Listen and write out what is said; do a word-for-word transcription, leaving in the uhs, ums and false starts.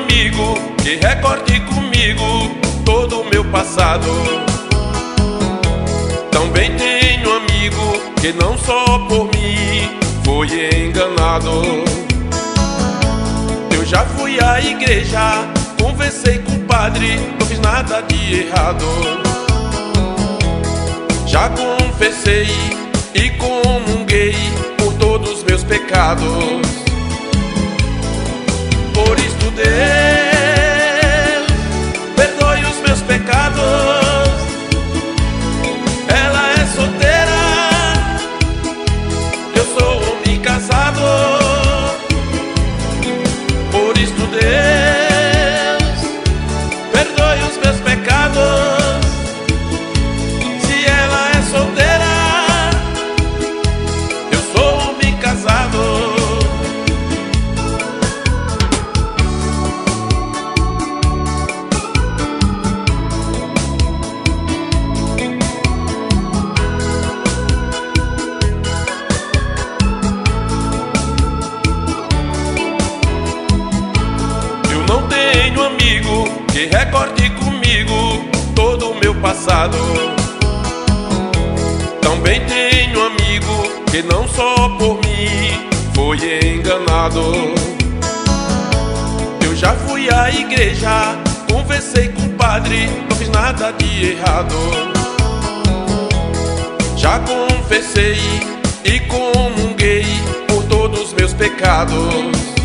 amigo que recorde comigo todo o meu passado. Também tenho amigo que não só por mim foi enganado. Eu já fui à igreja, conversei com o padre, não fiz nada de errado. Já confessei e comunguei por todos os meus pecados. Por isto Deus, perdoe os meus pecados. Ela é solteira, eu sou homem casado. Por isto Deus, perdoe os meus pecados. Se ela é solteira, eu sou homem casado. Não tenho amigo que recorde comigo todo o meu passado. Também tenho amigo que não só por mim foi enganado. Eu já fui à igreja, conversei com o padre, não fiz nada de errado. Já confessei e comunguei por todos os meus pecados.